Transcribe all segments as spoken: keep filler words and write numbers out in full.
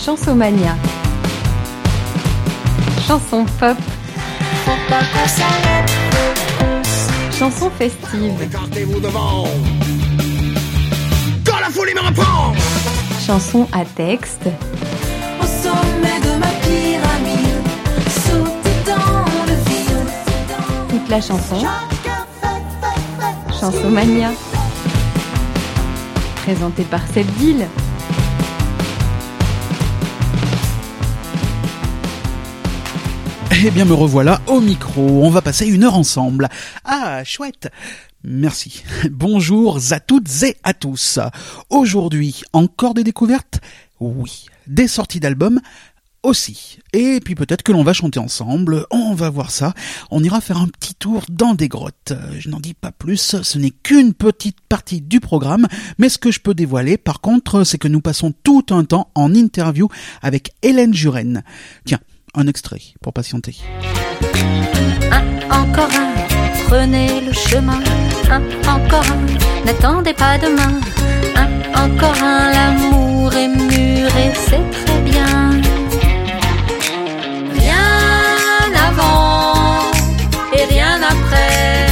Chansomania. Chanson pop. Chanson festive. Écartez-vous devant. Quand la folie me reprend. Chanson à texte. Au sommet de ma pyramide, sauter dans le vide. Toute la chanson. Chansomania. Présentée par cette ville. Eh bien me revoilà au micro, on va passer une heure ensemble. Ah, chouette. Merci. Bonjour à toutes et à tous. Aujourd'hui, encore des découvertes ? Oui. Des sorties d'albums ? Aussi. Et puis peut-être que l'on va chanter ensemble, on va voir ça. On ira faire un petit tour dans des grottes. Je n'en dis pas plus, ce n'est qu'une petite partie du programme, mais ce que je peux dévoiler par contre, c'est que nous passons tout un temps en interview avec Hélène Juren. Tiens, un extrait pour patienter. Un, encore un, prenez le chemin. Un, encore un, n'attendez pas demain. Un, encore un, l'amour est mûr et c'est très bien. Rien avant et rien après.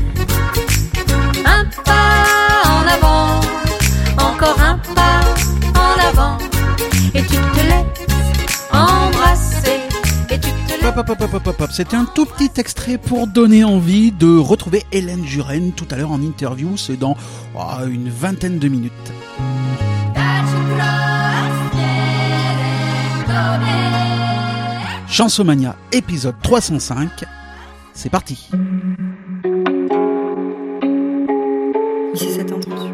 Un pas en avant, encore un pas en avant. Et tu te laisses embrasser. Hop, hop, hop, hop, hop, hop. C'était un tout petit extrait pour donner envie de retrouver Hélène Juren tout à l'heure en interview. C'est dans oh, une vingtaine de minutes. Chansomania, épisode trois cent cinq. C'est parti. C'est cette intention.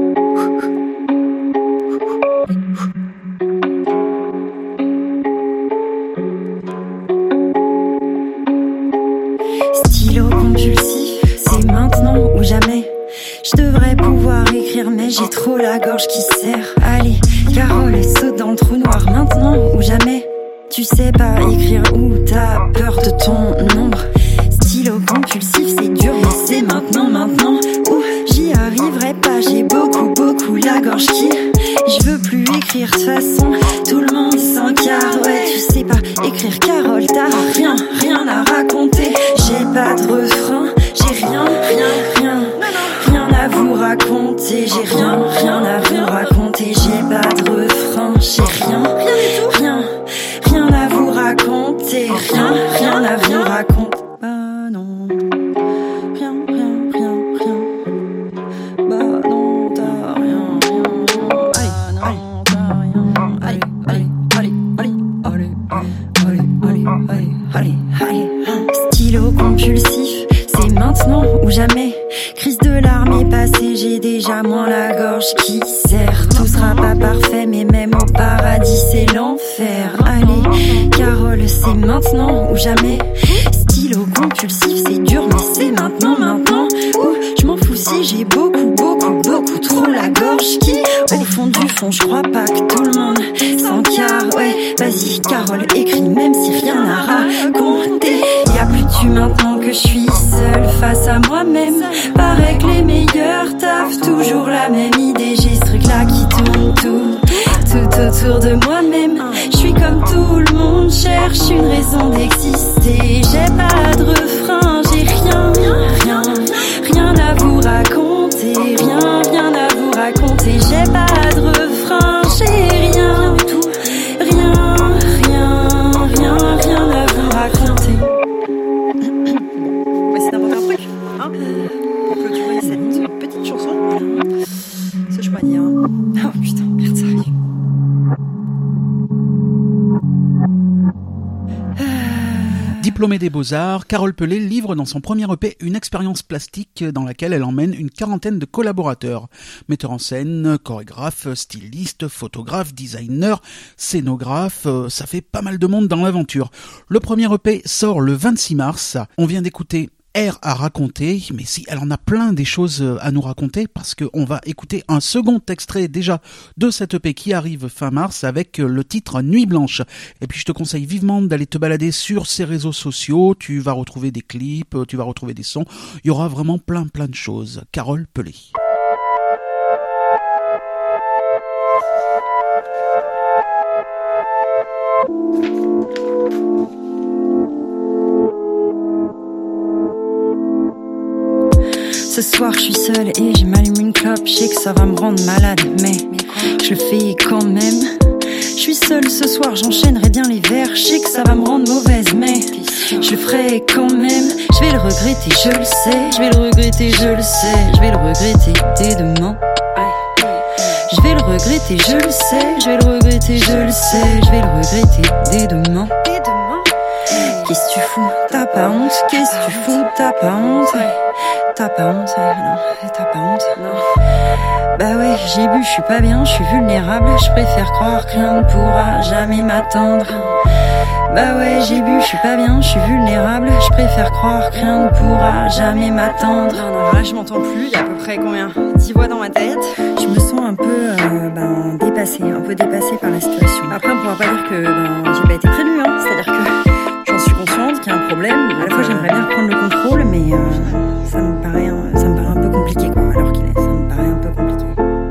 Stylo compulsif, c'est maintenant ou jamais. Je devrais pouvoir écrire mais j'ai trop la gorge qui serre. Allez, Carole saute dans le trou noir maintenant ou jamais. Tu sais pas écrire ou t'as peur de ton ombre. Stylo compulsif, c'est dur mais c'est maintenant, maintenant. Ouh, j'y arriverai pas, j'ai beaucoup, beaucoup la gorge qui... Je veux plus écrire de toute façon, tout le monde s'encarre. Ouais, tu sais pas écrire Carole, t'as rien, rien à raconter. J'ai pas de refrain, j'ai rien, rien, rien, rien à vous raconter. J'ai rien, rien à vous raconter. J'ai pas de refrain, j'ai rien, rien, rien à vous raconter. Rien, rien à vous raconter. Bah non, rien, rien, rien, rien. Bah non, t'as rien, rien, rien. Allez, allez, allez, allez, allez, allez, allez, allez, allez, allez, allez. Stylo compulsif, c'est maintenant ou jamais. Crise de larmes est passée, j'ai déjà moins la gorge qui serre. Tout sera pas parfait, mais même au paradis c'est l'enfer. Allez, Carole, c'est maintenant ou jamais. Stylo compulsif, c'est dur, mais c'est maintenant, maintenant. Ouh, je m'en fous si j'ai beaucoup, beaucoup, beaucoup trop la gorge qui... Au fond du fond, je crois pas que tout le monde s'encarre. Ouais, vas-y, Carole, écris même si rien à raconter. Y'a plus de tu maintenant que je suis seule face à moi-même. Paraît que les meilleurs taffent toujours la même idée. J'ai ce truc-là qui tourne tout, tout autour de moi-même. Je suis comme tout le monde, cherche une raison d'exister. J'ai pas de refrain, j'ai rien, rien, rien à vous raconter. Rien, rien à vous raconter. J'ai pas de refrain, j'ai rien, rien, rien, rien, rien à vous raconter. On va essayer d'inventer un truc, hein, pour clôturer cette petite chanson. Ce chemin, hein. Oh putain, merde, ça arrive. Diplômée des Beaux-Arts, Carole Pelé livre dans son premier E P une expérience plastique dans laquelle elle emmène une quarantaine de collaborateurs. Metteurs en scène, chorégraphes, stylistes, photographes, designers, scénographes, ça fait pas mal de monde dans l'aventure. Le premier E P sort le vingt-six mars. On vient d'écouter Air à raconter, mais si, elle en a plein des choses à nous raconter parce qu'on va écouter un second extrait déjà de cette E P qui arrive fin mars avec le titre Nuit Blanche. Et puis je te conseille vivement d'aller te balader sur ses réseaux sociaux, tu vas retrouver des clips, tu vas retrouver des sons, il y aura vraiment plein plein de choses. Carole Pelé. soir je suis seule et je m'allume une clope. Je sais que ça va me rendre malade, mais je le fais quand même. Je suis seule ce soir, j'enchaînerai bien les verres. Je sais que ça va me rendre mauvaise, mais je le ferai quand même. Je vais le regretter, je le sais. Je vais le regretter, je le sais. Je vais le regretter dès demain. Je vais le regretter, je le sais. Je vais le regretter, je le sais. Je vais le regretter dès demain. Qu'est-ce que tu fous? T'as pas honte? Qu'est-ce que tu fous? T'as pas honte? T'as pas honte? Non, t'as pas honte? Non. Bah ouais, j'ai bu, je suis pas bien, je suis vulnérable. Je préfère croire que rien ne pourra jamais m'attendre. Bah ouais, j'ai bu, je suis pas bien, je suis vulnérable. Je préfère croire que rien ne pourra jamais m'attendre. Non, non, là je m'entends plus, il y a à peu près combien? dix voix dans ma tête. Je me sens un peu euh, ben, dépassée, un peu dépassée par la situation. Après on pourra pas dire que ben, j'ai pas été prévenue, hein. C'est-à-dire que j'en suis consciente qu'il y a un problème. À la fois j'aimerais bien reprendre le contrôle, mais euh, ça me paraît, ça me paraît un peu compliqué quoi, alors qu'il est, ça me paraît un peu compliqué.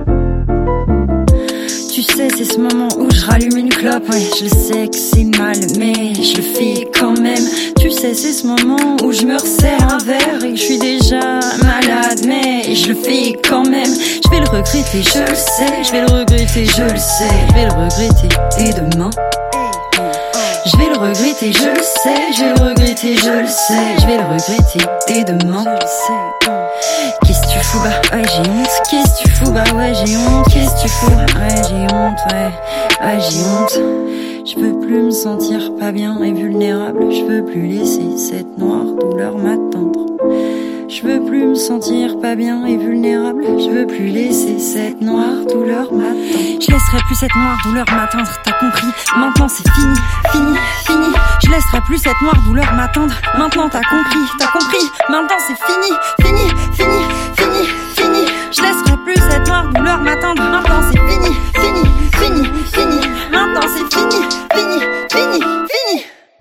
Tu sais, c'est ce moment où je rallume une clope. Ouais, je sais que c'est mal, mais je le fais quand même. Tu sais, c'est ce moment où je me resserre un verre et que je suis déjà malade, mais je le fais quand même. Je vais le regretter, je le sais. Je vais le regretter, je le sais. Je vais le regretter dès demain. Je vais le regretter, je le sais. Je vais le regretter, je le sais. Je vais le regretter dès demain. Qu'est-ce que tu fous? Bah ouais j'ai honte. Qu'est-ce que tu fous? Bah ouais j'ai honte. Qu'est-ce que tu fous? Ouais j'ai honte, ouais, ouais j'ai honte. Je peux plus me sentir pas bien et vulnérable. Je veux plus laisser cette noire douleur m'attendre. Je veux plus me sentir pas bien et vulnérable. Je veux plus laisser cette noire douleur m'attendre. Je laisserai plus cette noire douleur m'atteindre. T'as compris? Maintenant c'est fini, fini, fini. Je laisserai plus cette noire douleur m'atteindre. Maintenant t'as compris, t'as compris. Maintenant c'est fini, fini, fini, fini, fini. Je laisserai plus cette noire douleur m'atteindre. Maintenant c'est fini, fini, fini, fini. Maintenant c'est fini, fini, fini, fini.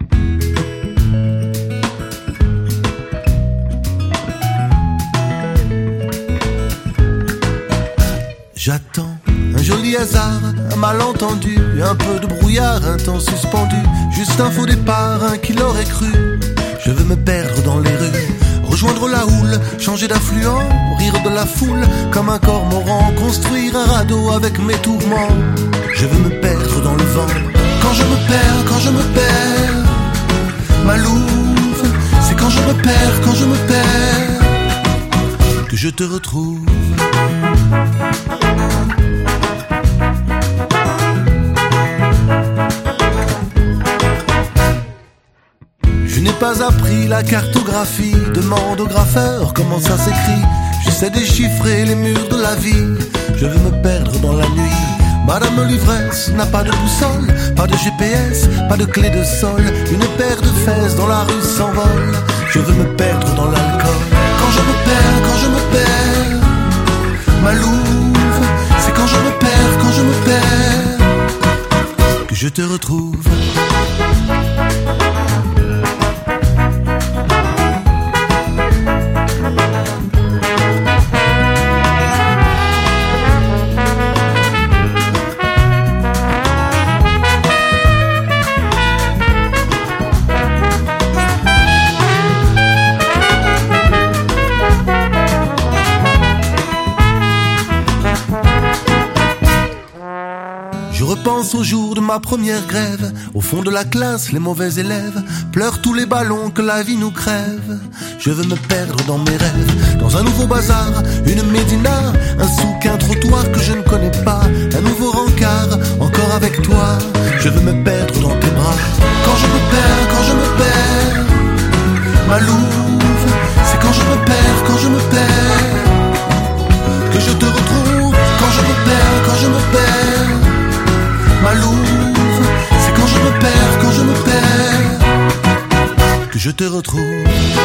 J'attends un joli hasard, un malentendu, un peu de brouillard, un temps suspendu, juste un faux départ, un qui l'aurait cru. Je veux me perdre dans les rues, rejoindre la houle, changer d'affluent, rire de la foule, comme un cormoran, construire un radeau avec mes tourments. Je veux me perdre dans le vent, quand je me perds, quand je me perds, ma louve, c'est quand je me perds, quand je me perds, que je te retrouve. Je n'ai pas appris la cartographie, demande au graffeur comment ça s'écrit. Je sais déchiffrer les murs de la vie, je veux me perdre dans la nuit. Madame l'ivresse n'a pas de boussole, pas de G P S, pas de clé de sol. Une paire de fesses dans la rue s'envole, je veux me perdre dans l'alcool. Quand je me perds, quand je me perds, ma louve, c'est quand je me perds, quand je me perds, que je te retrouve. Pense au jour de ma première grève. Au fond de la classe, les mauvais élèves pleurent tous les ballons que la vie nous crève. Je veux me perdre dans mes rêves, dans un nouveau bazar, une médina, un souk, un trottoir que je ne connais pas, un nouveau rencard, encore avec toi. Je veux me perdre dans tes bras. Quand je me perds, quand je me perds, ma louve, c'est quand je me perds, quand je me perds, que je te retrouve. Quand je me perds, quand je me perds, ma louve, c'est quand je me perds, quand je me perds, que je te retrouve.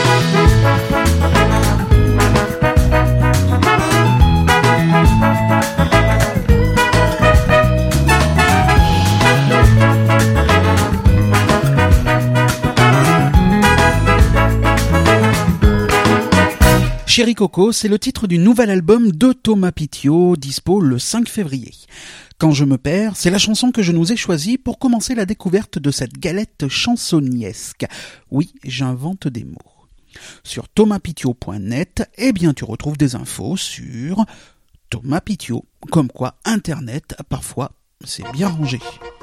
Chéri Coco, c'est le titre du nouvel album de Thomas Pitiot, dispo le cinq février. Quand je me perds, c'est la chanson que je nous ai choisie pour commencer la découverte de cette galette chansonniesque. Oui, j'invente des mots. Sur thomas pitio point net, eh bien tu retrouves des infos sur Thomas Pitio, comme quoi Internet, parfois, c'est bien rangé.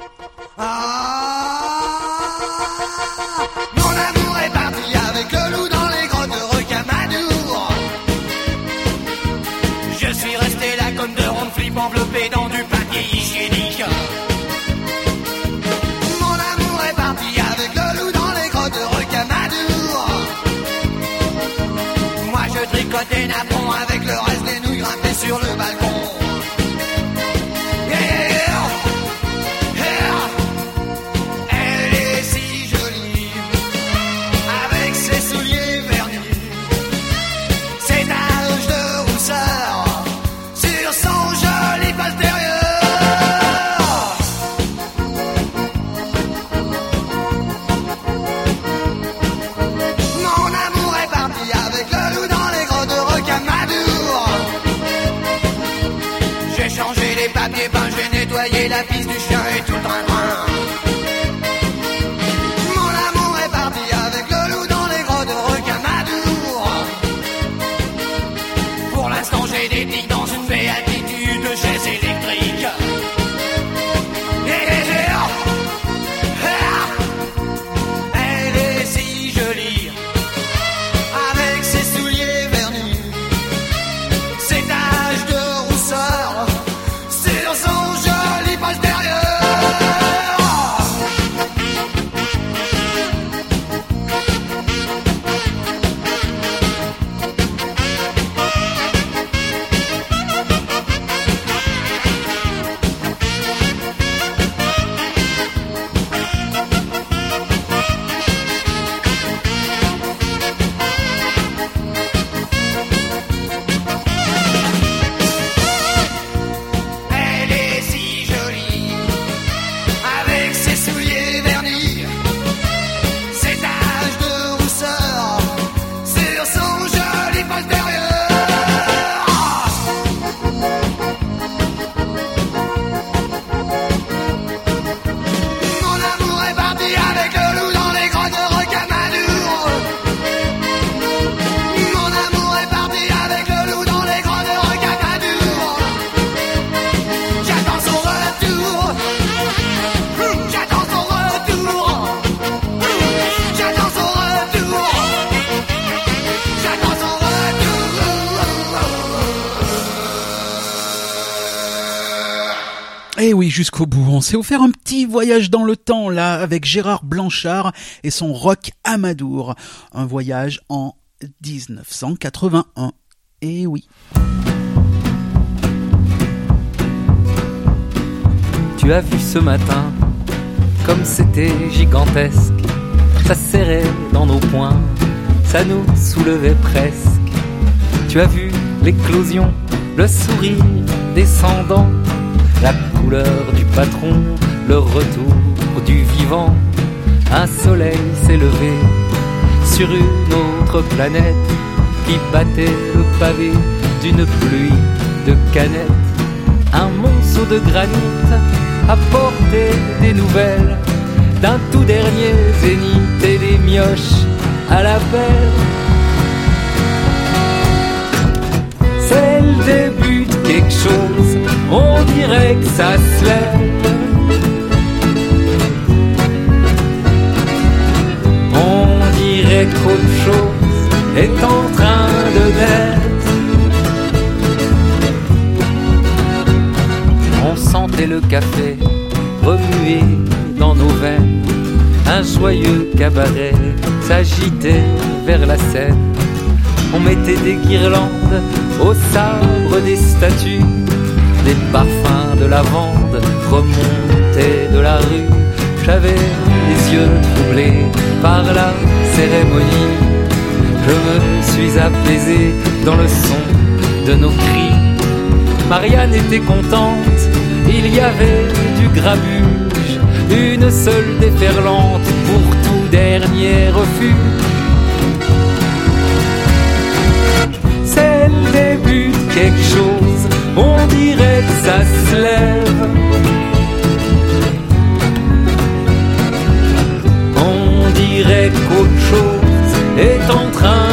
Ah, mon amour est parti avec le loup dans les grottes de Rocamadour. Je suis resté là comme de rondes flip enveloppé dans du papier hygiénique. Mon amour est parti avec le loup dans les grottes de Rocamadour. Moi je tricote des napperons avec le reste des nouilles grimpées sur le balcon. Papier peint, j'ai nettoyé la piste du chien et tout le train-train. Mon amour est parti avec le loup dans les grottes de Rocamadour. Pour l'instant j'ai des tics dans une béatitude de chaise électrique. Elle est si jolie, avec ses souliers vernis, ses taches de rousseur sur son joli postérieur. Et oui, jusqu'au bout, on s'est offert un petit voyage dans le temps, là, avec Gérard Blanchard et son rock Amadour. Un voyage en dix-neuf cent quatre-vingt-un. Et oui. Tu as vu ce matin, comme c'était gigantesque, ça serrait dans nos poings, ça nous soulevait presque. Tu as vu l'éclosion, le sourire descendant, la couleur du patron, le retour du vivant. Un soleil s'est levé sur une autre planète qui battait le pavé d'une pluie de canettes. Un monceau de granit apportait des nouvelles d'un tout dernier zénith et des mioches à la pelle. C'est le début de quelque chose, on dirait que ça se lève. On dirait qu'autre chose est en train de naître. On sentait le café remuer dans nos veines. Un joyeux cabaret s'agitait vers la scène. On mettait des guirlandes au sabre des statues. Des parfums de lavande remontaient de la rue. J'avais les yeux troublés par la cérémonie. Je me suis apaisé dans le son de nos cris. Marianne était contente, il y avait du grabuge. Une seule déferlante pour tout dernier refus. C'est le début de quelque chose, on dirait que ça se lève. On dirait qu'autre chose est en train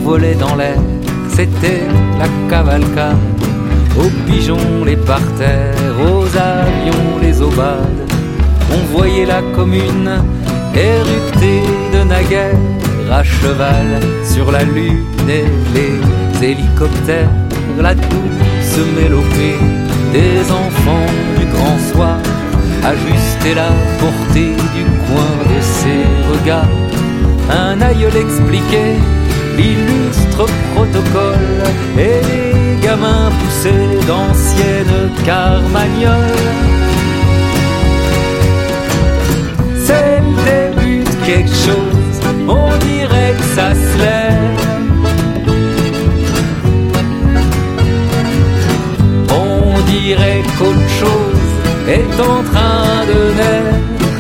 volait dans l'air, c'était la cavalcade. Aux pigeons les parterres, aux avions les aubades. On voyait la commune érupter de naguère, à cheval sur la lune et les hélicoptères, la douce mélopée des enfants du grand soir, ajuster la portée du coin de ses regards. Un aïeul expliquait l'illustre protocole et les gamins poussaient d'anciennes carmagnoles. C'est le début de quelque chose, on dirait que ça se lève. On dirait qu'autre chose est en train de naître.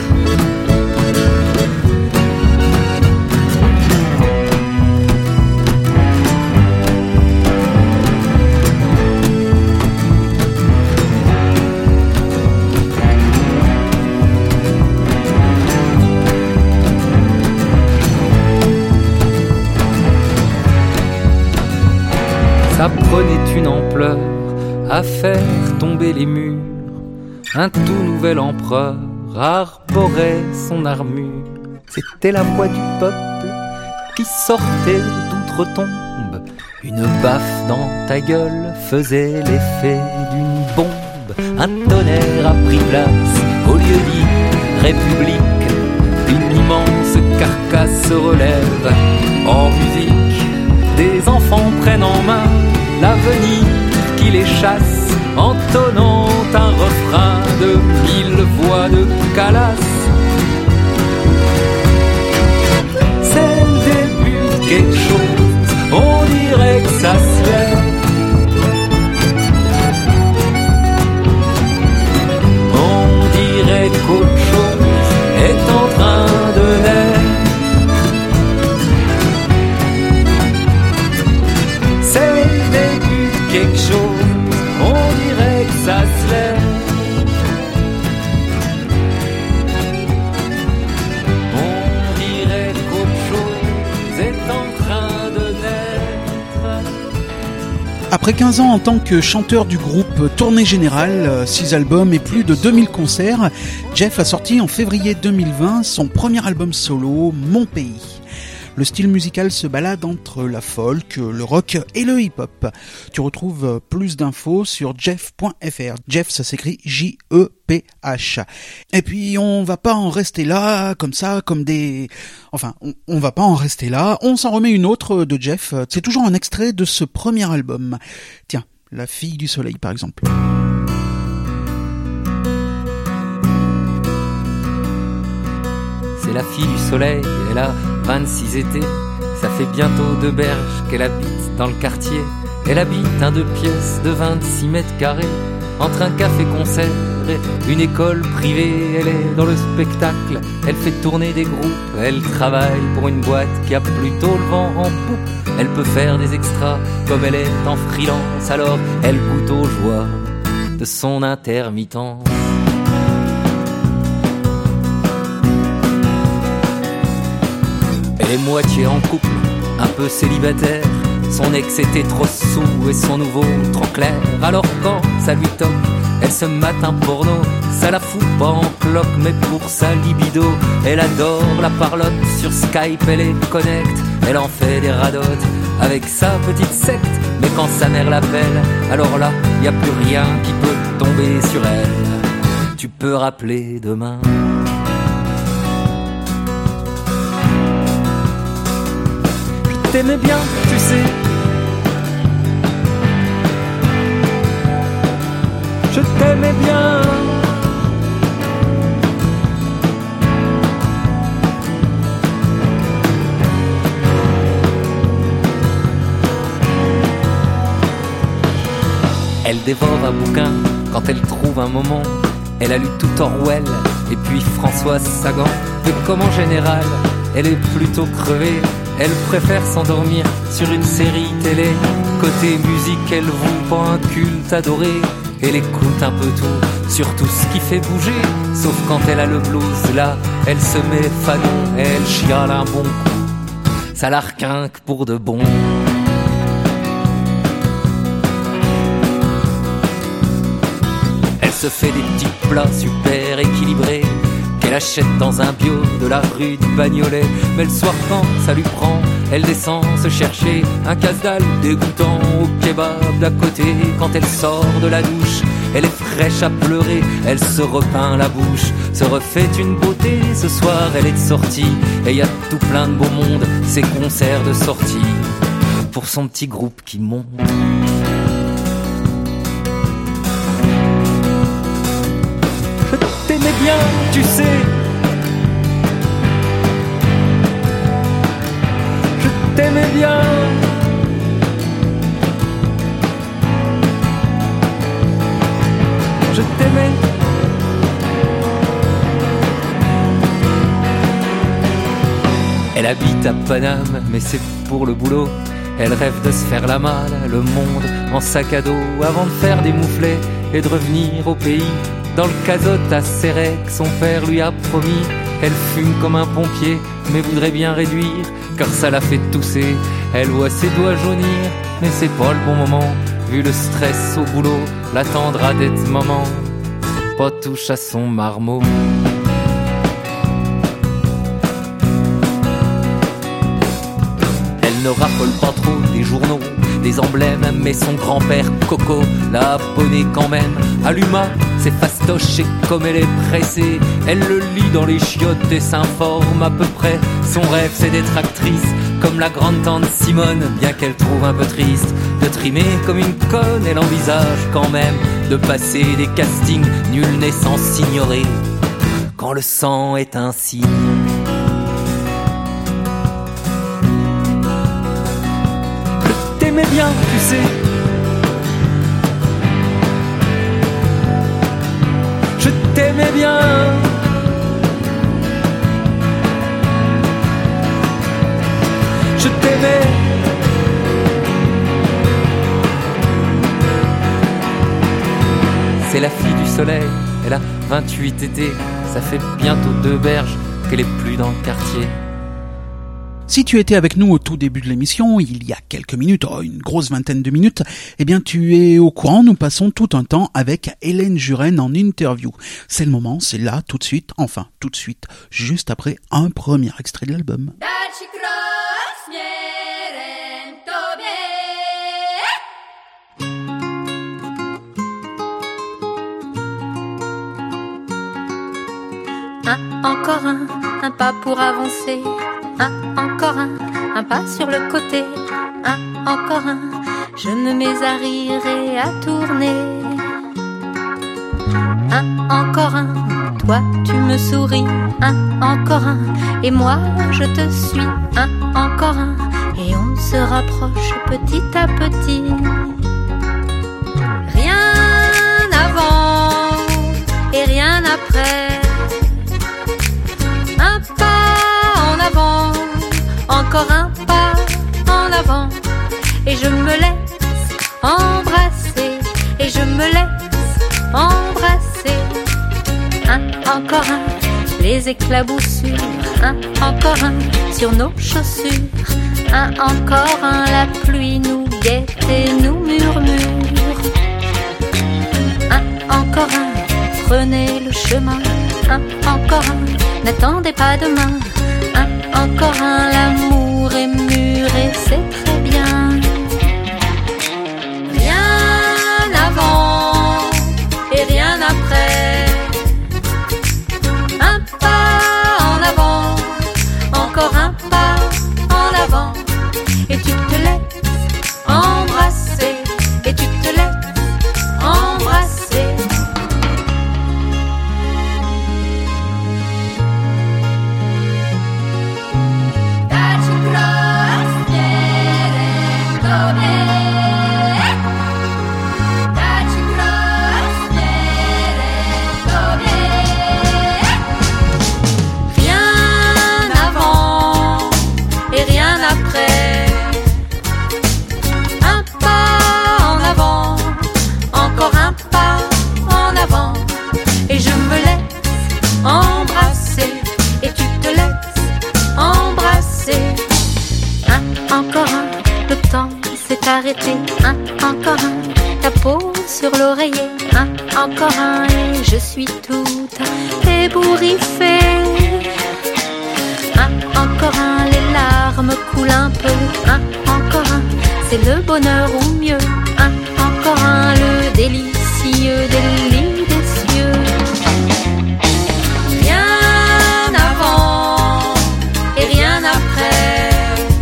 Ça prenait une ampleur à faire tomber les murs. Un tout nouvel empereur arborait son armure. C'était la voix du peuple qui sortait d'outre-tombe. Une baffe dans ta gueule faisait l'effet d'une bombe. Un tonnerre a pris place au lieu dit République. Une immense carcasse se relève en musique. Des enfants prennent en main l'avenir qui les chasse, entonnant un refrain de mille voix de Calas. C'est le début de quelque chose, on dirait que ça se lève. On dirait qu'autre chose est en train de naître. Quelque chose, on dirait que ça se lève. On dirait qu'autre chose est en train de naître. Après quinze ans en tant que chanteur du groupe Tournée Générale, six albums et plus de deux mille concerts, Jeff a sorti en février deux mille vingt son premier album solo, Mon Pays. Le style musical se balade entre la folk, le rock et le hip-hop. Tu retrouves plus d'infos sur jeff point f r. Jeff, ça s'écrit J E P H. Et puis, on va pas en rester là, comme ça, comme des... Enfin, on, on va pas en rester là. On s'en remet une autre de Jeff. C'est toujours un extrait de ce premier album. Tiens, La Fille du Soleil, par exemple. C'est la fille du soleil, elle a vingt-six étés. Ça fait bientôt deux berges qu'elle habite dans le quartier. Elle habite un deux pièces de vingt-six mètres carrés, entre un café-concert et une école privée. Elle est dans le spectacle, elle fait tourner des groupes. Elle travaille pour une boîte qui a plutôt le vent en poupe. Elle peut faire des extras comme elle est en freelance. Alors elle goûte aux joies de son intermittence. Elle est moitié en couple, un peu célibataire. Son ex était trop sous et son nouveau trop clair. Alors quand ça lui toque, elle se mate un porno. Ça la fout pas en cloque, mais pour sa libido, elle adore la parlotte. Sur Skype elle est connecte, elle en fait des radotes avec sa petite secte. Mais quand sa mère l'appelle, alors là, y a plus rien qui peut tomber sur elle. Tu peux rappeler demain. T'aimais bien, tu sais. Je t'aimais bien. Elle dévore un bouquin quand elle trouve un moment. Elle a lu tout Orwell et puis Françoise Sagan. Mais comme en général, elle est plutôt crevée. Elle préfère s'endormir sur une série télé. Côté musique, elle voue pas un culte adoré. Elle écoute un peu tout, surtout ce qui fait bouger. Sauf quand elle a le blues, là, elle se met fanon et elle chiale un bon coup. ça la requinque pour de bon. Elle se fait des petits plats super équilibrés qu'elle achète dans un bio de la rue du Bagnolet. Mais le soir quand ça lui prend, elle descend se chercher un casse-dalle dégoûtant au kebab d'à côté. Quand elle sort de la douche, elle est fraîche à pleurer, elle se repeint la bouche, se refait une beauté. Ce soir elle est de sortie et y a tout plein de beau monde, ses concerts de sortie pour son petit groupe qui monte. Je t'aimais bien, tu sais. Je t'aimais bien. Je t'aimais. Elle habite à Paname, mais c'est pour le boulot. Elle rêve de se faire la malle, le monde en sac à dos, avant de faire des mouflets et de revenir au pays. Dans le casotte à Sérec, son père lui a promis. Elle fume comme un pompier, mais voudrait bien réduire, car ça la fait tousser. Elle voit ses doigts jaunir, mais c'est pas le bon moment. Vu le stress au boulot, l'attendra d'être maman. Pas touche à son marmot. Elle ne raffole pas trop des journaux, des emblèmes, mais son grand-père Coco l'a abonné quand même. Alluma, c'est fastoche et comme elle est pressée, elle le lit dans les chiottes et s'informe à peu près. Son rêve c'est d'être actrice, comme la grande-tante Simone, bien qu'elle trouve un peu triste de trimer comme une conne. Elle envisage quand même de passer des castings, nul n'est sans s'ignorer quand le sang est un signe. Je t'aimais bien, tu sais. Je t'aimais bien. Je t'aimais. C'est la fille du soleil, elle a vingt-huit étés. Ça fait bientôt deux berges qu'elle est plus dans le quartier. Si tu étais avec nous au tout début de l'émission, il y a quelques minutes, oh, une grosse vingtaine de minutes, eh bien tu es au courant, nous passons tout un temps avec Hélène Juren en interview. C'est le moment, c'est là, tout de suite, enfin tout de suite, juste après un premier extrait de l'album. Un, encore un, un pas pour avancer. Un, encore un, un pas sur le côté. Un, encore un, je me mets à rire et à tourner. Un, encore un, toi tu me souris. Un, encore un, et moi je te suis. Un, encore un, et on se rapproche petit à petit. Rien avant et rien après. Un pas en avant, encore un pas en avant. Et je me laisse embrasser, et je me laisse embrasser. Un, encore un, les éclaboussures. Un, encore un, sur nos chaussures. Un, encore un, la pluie nous guette et nous murmure. Un, encore un, prenez le chemin. Un, encore un, n'attendez pas demain. Un, encore un, l'amour est mûr et c'est très bien. Rien avant et rien après. Un pas en avant, encore un pas en avant. Et tu te laisses embrasser, et tu te laisses embrasser. temps s'est arrêté, un, encore un, ta peau sur l'oreiller, un, encore un, et je suis toute ébouriffée. Un, encore un, les larmes coulent un peu, un, encore un, c'est le bonheur ou mieux, un, encore un, le délicieux délit des cieux. Rien avant et rien après,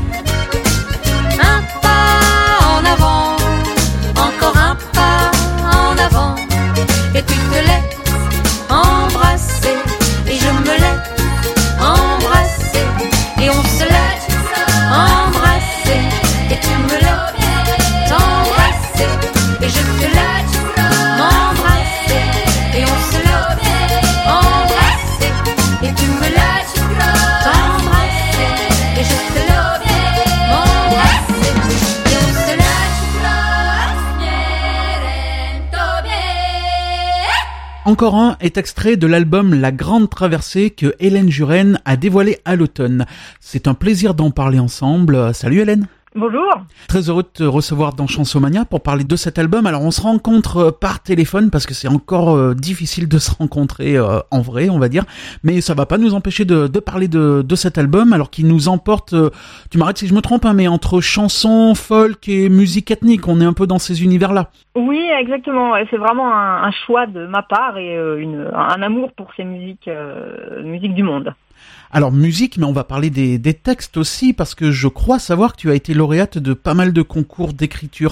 un pas en avant, encore un pas en avant, et tu te laisses embrasser, et je me laisse embrasser, et on se laisse embrasser, et tu me laisses embrasser, et je te laisse m'embrasser, et on se laisse embrasser, et tu me laisses t'embrasser, et je te laisse m'embrasser, et on se laisse. Encore un est extrait de l'album La Grande Traversée que Hélène Juren a dévoilé à l'automne. C'est un plaisir d'en parler ensemble. Salut Hélène. Bonjour. Très heureux de te recevoir dans Chansomania pour parler de cet album. Alors on se rencontre par téléphone parce que c'est encore euh, difficile de se rencontrer euh, en vrai, on va dire. Mais ça va pas nous empêcher de, de parler de, de cet album, alors qu'il nous emporte, euh, tu m'arrêtes si je me trompe, hein, mais entre chansons, folk et musique ethnique, on est un peu dans ces univers-là. Oui, exactement. C'est vraiment un, un choix de ma part et euh, une, un amour pour ces musiques, euh, musiques du monde. Alors musique, mais on va parler des, des textes aussi, parce que je crois savoir que tu as été lauréate de pas mal de concours d'écriture.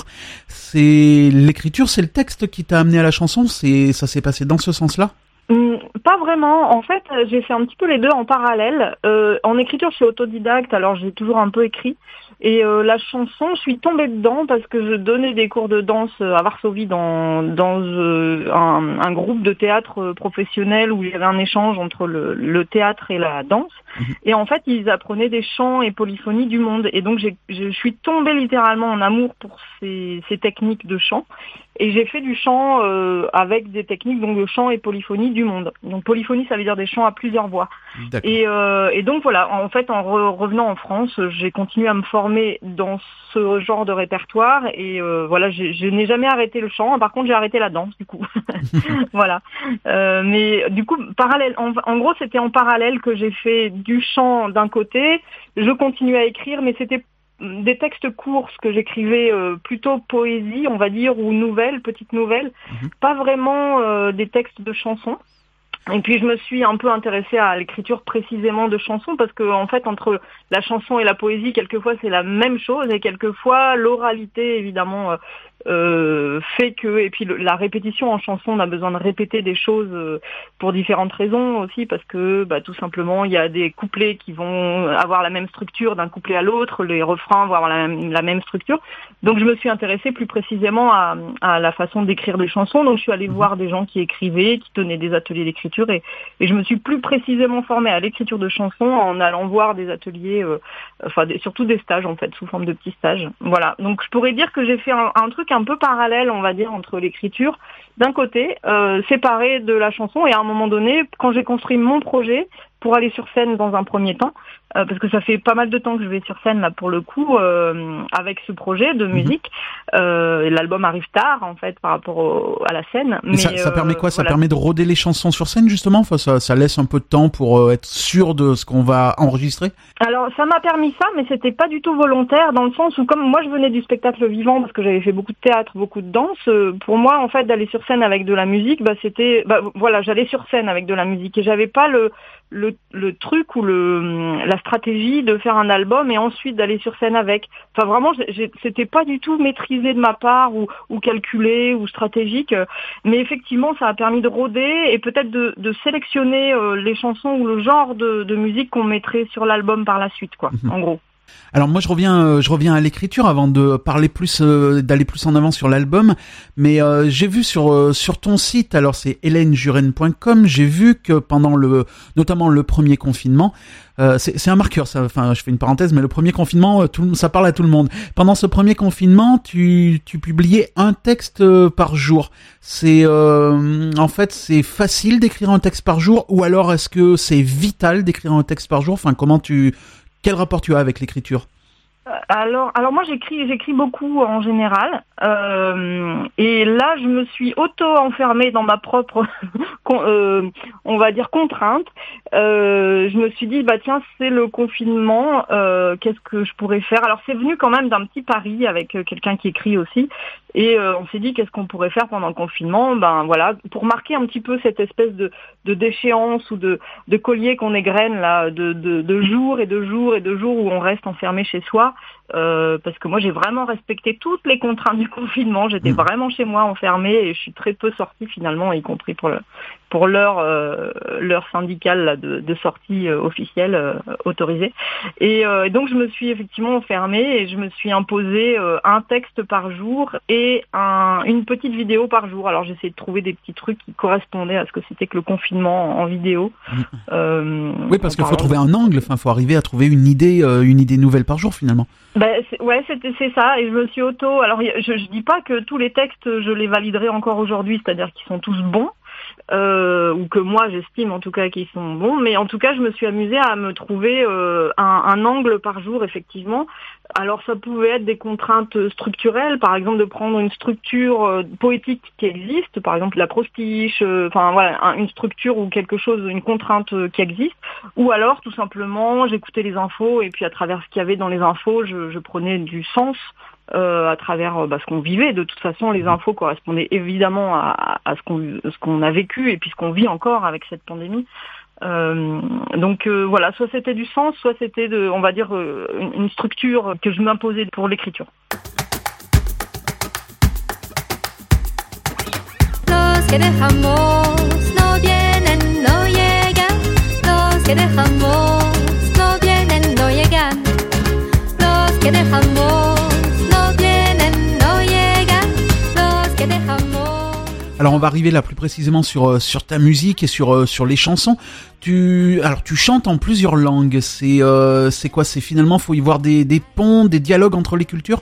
C'est l'écriture, c'est le texte qui t'a amené à la chanson, c'est ça s'est passé dans ce sens-là? Hum, pas vraiment. En fait, j'ai fait un petit peu les deux en parallèle. Euh, en écriture, je suis autodidacte, alors j'ai toujours un peu écrit. Et euh, la chanson, je suis tombée dedans parce que je donnais des cours de danse à Varsovie dans dans euh, un, un groupe de théâtre professionnel où il y avait un échange entre le, le théâtre et la danse. Mmh. Et en fait, ils apprenaient des chants et polyphonies du monde. Et donc, j'ai, je suis tombée littéralement en amour pour ces, ces techniques de chant. Et j'ai fait du chant euh, avec des techniques donc de chant et polyphonie du monde. Donc polyphonie, ça veut dire des chants à plusieurs voix. Et, euh, et donc voilà, en fait, en re- revenant en France, j'ai continué à me former dans ce genre de répertoire. Et euh, voilà, j'ai, je n'ai jamais arrêté le chant. Par contre, j'ai arrêté la danse, du coup. Voilà. Euh, mais du coup, parallèle. En, en gros, c'était en parallèle que j'ai fait du chant d'un côté. Je continuais à écrire, mais c'était des textes courts, ce que j'écrivais euh, plutôt poésie, on va dire, ou nouvelles, petites nouvelles, mmh. Pas vraiment euh, des textes de chansons. Et puis je me suis un peu intéressée à l'écriture précisément de chansons parce que en fait entre la chanson et la poésie, quelquefois c'est la même chose et quelquefois l'oralité évidemment euh, euh, fait que et puis le, la répétition en chanson, on a besoin de répéter des choses euh, pour différentes raisons aussi parce que bah, tout simplement il y a des couplets qui vont avoir la même structure d'un couplet à l'autre, les refrains vont avoir la même, la même structure. Donc je me suis intéressée plus précisément à, à la façon d'écrire des chansons. Donc je suis allée voir des gens qui écrivaient, qui tenaient des ateliers d'écriture. Et, et je me suis plus précisément formée à l'écriture de chansons en allant voir des ateliers, euh, enfin des, surtout des stages en fait, sous forme de petits stages. Voilà. Donc je pourrais dire que j'ai fait un, un truc un peu parallèle, on va dire, entre l'écriture d'un côté, euh, séparé de la chanson, et à un moment donné, quand j'ai construit mon projet pour aller sur scène dans un premier temps, euh, parce que ça fait pas mal de temps que je vais sur scène là pour le coup euh, avec ce projet de musique. Euh, l'album arrive tard en fait par rapport au, à la scène. Mais ça, ça euh, permet quoi? Ça voilà. permet de roder les chansons sur scène justement. Enfin, ça, ça laisse un peu de temps pour euh, être sûr de ce qu'on va enregistrer. Alors ça m'a permis ça, mais c'était pas du tout volontaire dans le sens où comme moi je venais du spectacle vivant parce que j'avais fait beaucoup de théâtre, beaucoup de danse. Euh, pour moi en fait d'aller sur scène avec de la musique, bah c'était, bah voilà, j'allais sur scène avec de la musique et j'avais pas le le, le truc ou le la stratégie de faire un album et ensuite d'aller sur scène avec. Enfin vraiment, j'ai, c'était pas du tout maîtrisé de ma part ou, ou calculé ou stratégique, mais effectivement ça a permis de rôder et peut-être de, de sélectionner euh, les chansons ou le genre de, de musique qu'on mettrait sur l'album par la suite, quoi, en gros. Alors moi je reviens, euh, je reviens à l'écriture avant de parler plus, euh, d'aller plus en avant sur l'album. Mais euh, j'ai vu sur euh, sur ton site, alors c'est hélène juren point com, j'ai vu que pendant le, notamment le premier confinement, euh, c'est, c'est un marqueur, ça. Enfin, je fais une parenthèse, mais le premier confinement, tout, ça parle à tout le monde. Pendant ce premier confinement, tu tu publiais un texte euh, par jour. C'est euh, en fait c'est facile d'écrire un texte par jour, ou alors est-ce que c'est vital d'écrire un texte par jour? Enfin, comment tu Quel rapport tu as avec l'écriture? Alors, alors moi j'écris, j'écris beaucoup en général, euh, et là je me suis auto-enfermée dans ma propre, euh, on va dire contrainte. Euh, je me suis dit bah tiens c'est le confinement, euh, qu'est-ce que je pourrais faire? Alors c'est venu quand même d'un petit pari avec quelqu'un qui écrit aussi, et euh, on s'est dit qu'est-ce qu'on pourrait faire pendant le confinement? Ben voilà, pour marquer un petit peu cette espèce de, de déchéance ou de, de collier qu'on égrène là, de, de, de jours et de jours et de jours où on reste enfermé chez soi. Euh, parce que moi j'ai vraiment respecté toutes les contraintes du confinement, j'étais mmh. vraiment chez moi enfermée et je suis très peu sortie finalement, y compris pour le pour l'heure euh, l'heure syndicale là, de, de sortie euh, officielle euh, autorisée. Et euh, donc je me suis effectivement enfermée et je me suis imposé euh, un texte par jour et un, une petite vidéo par jour. Alors j'essayais de trouver des petits trucs qui correspondaient à ce que c'était que le confinement en vidéo. Mmh. Euh, oui, parce qu'il faut trouver un angle, enfin faut arriver à trouver une idée euh, une idée nouvelle par jour finalement. Ben, c'est, ouais, c'était, c'est ça, et je me suis auto... Alors, je, je dis pas que tous les textes, je les validerai encore aujourd'hui, c'est-à-dire qu'ils sont tous bons, euh, ou que moi, j'estime en tout cas qu'ils sont bons, mais en tout cas, je me suis amusée à me trouver euh, un, un angle par jour, effectivement. Alors, ça pouvait être des contraintes structurelles, par exemple, de prendre une structure euh, poétique qui existe, par exemple l'acrostiche, euh, enfin voilà, un, une structure ou quelque chose, une contrainte euh, qui existe, ou alors, tout simplement, j'écoutais les infos, et puis à travers ce qu'il y avait dans les infos, je, je prenais du sens euh, à travers bah, ce qu'on vivait. De toute façon, les infos correspondaient évidemment à, à ce qu'on, ce qu'on a vécu, et puis ce qu'on vit encore avec cette pandémie. Euh, donc euh, voilà, soit c'était du sens, soit c'était de, on va dire, euh, une, une structure que je m'imposais pour l'écriture. Los que dejamos no vienen, no llegan. Los que dejamos no vienen, no llegan. Los que dejamos no vienen, no llegan. Los que dejamos. Alors on va arriver là plus précisément sur euh, sur ta musique et sur euh, sur les chansons. Tu alors tu chantes en plusieurs langues. C'est euh, c'est quoi? C'est finalement faut y voir des des ponts, des dialogues entre les cultures.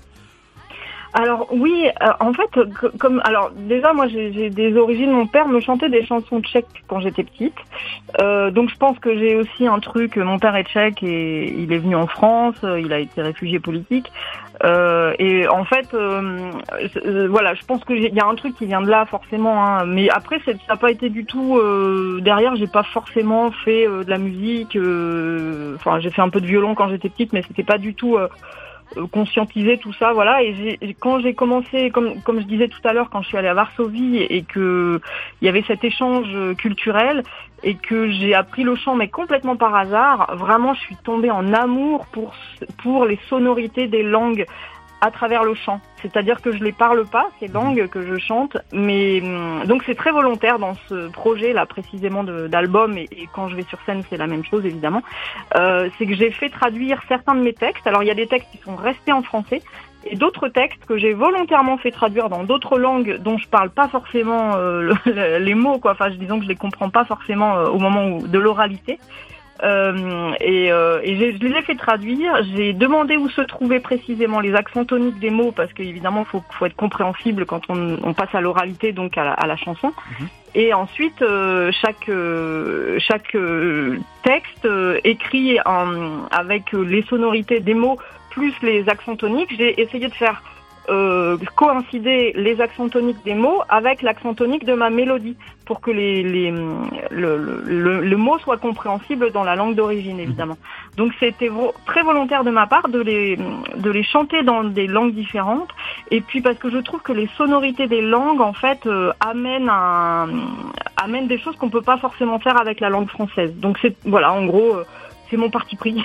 Alors oui, euh, en fait, c- comme alors déjà moi j'ai, j'ai des origines. Mon père me chantait des chansons tchèques quand j'étais petite, euh, donc je pense que j'ai aussi un truc. Mon père est tchèque et il est venu en France. Il a été réfugié politique. Euh, et en fait, euh, euh, voilà, je pense que il y a un truc qui vient de là forcément. Hein, mais après, c'est, ça n'a pas été du tout. Euh, derrière, j'ai pas forcément fait euh, de la musique. Euh, enfin, j'ai fait un peu de violon quand j'étais petite, mais c'était pas du tout. Euh, conscientiser tout ça, voilà. Et j'ai, quand j'ai commencé, comme comme je disais tout à l'heure, quand je suis allée à Varsovie et que il y avait cet échange culturel et que j'ai appris le chant, mais complètement par hasard, vraiment, je suis tombée en amour pour pour les sonorités des langues à travers le chant. C'est-à-dire que je les parle pas, ces langues que je chante, mais donc c'est très volontaire dans ce projet-là précisément de, d'album, et, et quand je vais sur scène, c'est la même chose évidemment. Euh, c'est que j'ai fait traduire certains de mes textes. Alors il y a des textes qui sont restés en français et d'autres textes que j'ai volontairement fait traduire dans d'autres langues dont je parle pas forcément euh, le, les mots, quoi. Enfin, disons que je les comprends pas forcément euh, au moment où, de l'oralité. Euh, et, euh, et j'ai, je les ai fait traduire. J'ai demandé où se trouvaient précisément les accents toniques des mots, parce qu'évidemment, faut, faut être compréhensible quand on, on passe à l'oralité, donc à la, à la chanson. Mmh. Et ensuite, euh, chaque euh, chaque euh, texte euh, écrit en, avec les sonorités des mots plus les accents toniques, j'ai essayé de faire Euh, coïncider les accents toniques des mots avec l'accent tonique de ma mélodie pour que les, les, le, le, le mot soit compréhensible dans la langue d'origine, évidemment. Donc c'était vo- très volontaire de ma part de les, de les chanter dans des langues différentes, et puis parce que je trouve que les sonorités des langues, en fait, euh, amènent, un, amènent des choses qu'on peut pas forcément faire avec la langue française. Donc c'est, voilà, en gros... Euh, c'est mon parti pris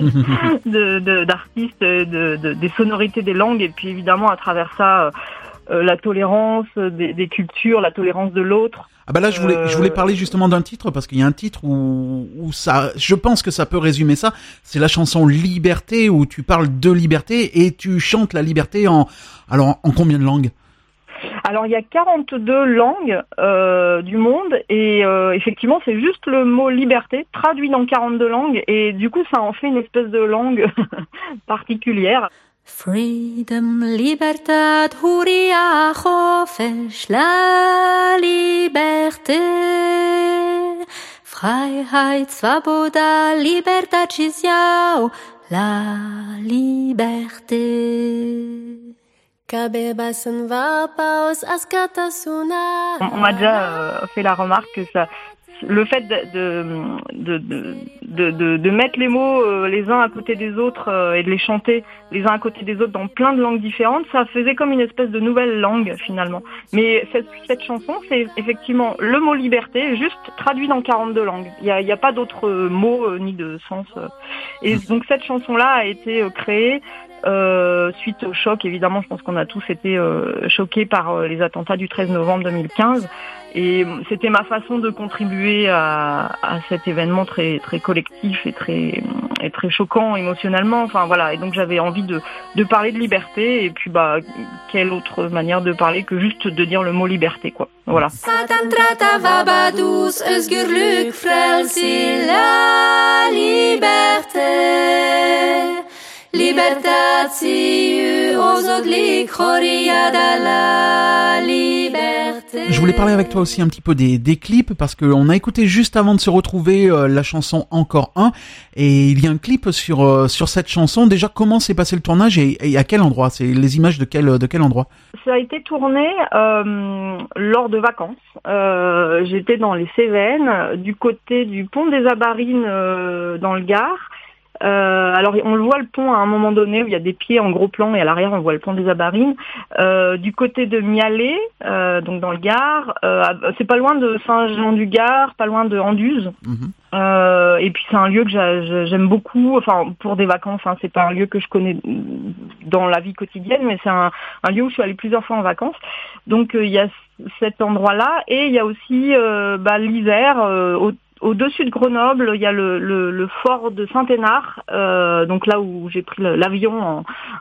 de, de, d'artiste, de, de, des sonorités des langues, et puis évidemment à travers ça, euh, la tolérance des, des cultures, la tolérance de l'autre. Ah bah là je voulais, euh... je voulais parler justement d'un titre, parce qu'il y a un titre où, où ça, je pense que ça peut résumer ça. C'est la chanson Liberté, où tu parles de liberté et tu chantes la liberté en, alors en combien de langues? Alors il y a quarante-deux langues euh, du monde, et euh, effectivement c'est juste le mot liberté traduit dans quarante-deux langues, et du coup ça en fait une espèce de langue particulière. Freedom, libertad, huria, chofesh, la liberté. Freiheit, svoboda, libertad, chisjao, La liberté. On, on m'a déjà euh, fait la remarque que ça, le fait de, de, de, de, de, de mettre les mots euh, les uns à côté des autres euh, et de les chanter les uns à côté des autres dans plein de langues différentes, ça faisait comme une espèce de nouvelle langue finalement. Mais cette, cette chanson, c'est effectivement le mot liberté, juste traduit dans quarante-deux langues. Il n'y a, il y a pas d'autres mots euh, ni de sens. Euh. Et donc cette chanson-là a été euh, créée Euh, suite au choc, évidemment, je pense qu'on a tous été euh, choqués par euh, les attentats du treize novembre deux mille quinze, et c'était ma façon de contribuer à, à cet événement très très collectif et très et très choquant émotionnellement. Enfin voilà, et donc j'avais envie de de parler de liberté, et puis bah quelle autre manière de parler que juste de dire le mot liberté, quoi. Voilà. La liberté. Je voulais parler avec toi aussi un petit peu des, des clips, parce qu'on a écouté juste avant de se retrouver euh, la chanson Encore un, et il y a un clip sur euh, sur cette chanson. Déjà, comment s'est passé le tournage et, et à quel endroit? C'est les images de quel de quel endroit? Ça a été tourné euh, lors de vacances. Euh, j'étais dans les Cévennes, du côté du pont des Abarines euh, dans le Gard. Euh, alors on le voit le pont à un moment donné où il y a des pieds en gros plan, et à l'arrière on voit le pont des Abarines. Euh, du côté de Mialet, euh, donc dans le Gard, euh, c'est pas loin de Saint-Jean-du-Gard, pas loin de Anduze. Mmh. Euh, et puis c'est un lieu que j'a, j'aime beaucoup, enfin pour des vacances, hein, c'est pas un lieu que je connais dans la vie quotidienne, mais c'est un, un lieu où je suis allée plusieurs fois en vacances. Donc euh, il y a cet endroit-là, et il y a aussi euh, bah, l'Isère, euh, au Au-dessus de Grenoble, il y a le, le, le fort de Saint-Hénard, euh, donc là où j'ai pris l'avion, en